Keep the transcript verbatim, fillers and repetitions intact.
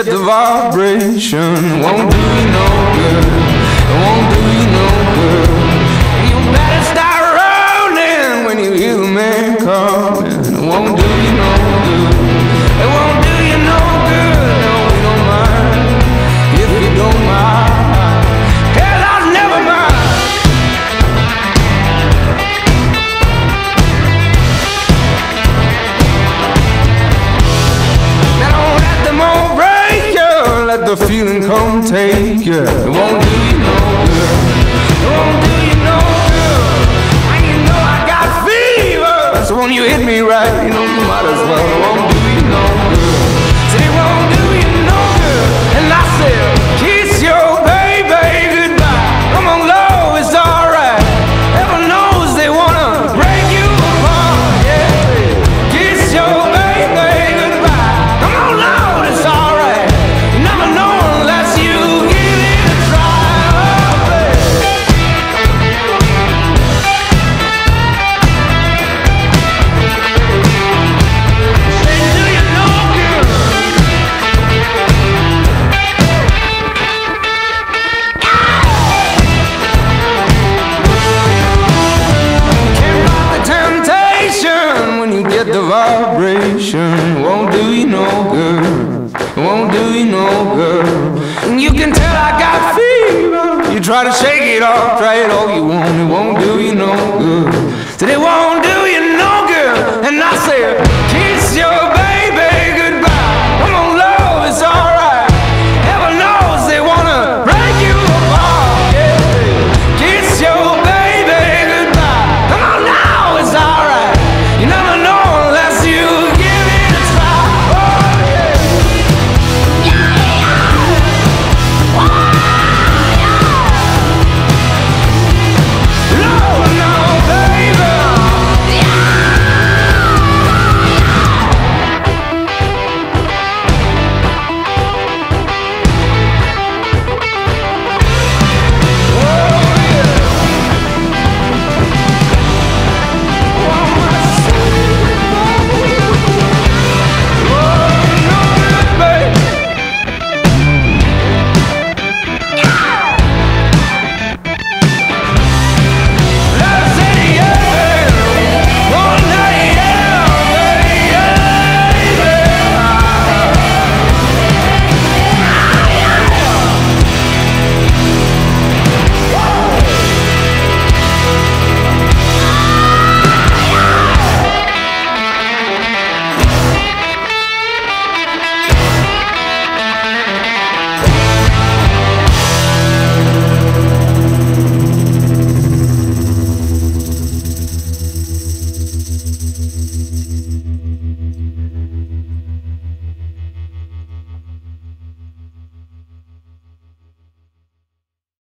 get the vibration, it won't do you no good. It won't do you no good. You better start rolling when you hear the man coming. It won't do you no good. It won't do you no good. No, we don't mind if you don't mind. Hell, I'll never mind. Now don't let them all break you. Let the feeling come take you. It won't do you no good. It won't do you no good. And you know I got fever, so when you hit me right, you know you might as well. It won't do you no good. Said it won't do you no good. And I said, kiss your baby goodbye. Come on, love, it's alright. Heaven knows they wanna break you apart. Yeah, kiss your baby goodbye. Come on, love, it's alright. You never know unless you give it a try. Oh, baby. Say, do you know good? Can't fight the temptation when you get the vibration. It won't do you no good. It won't do you no good. And you can tell I got fever. You try to shake it off, try it all you want. It won't do you no good. Said it won't do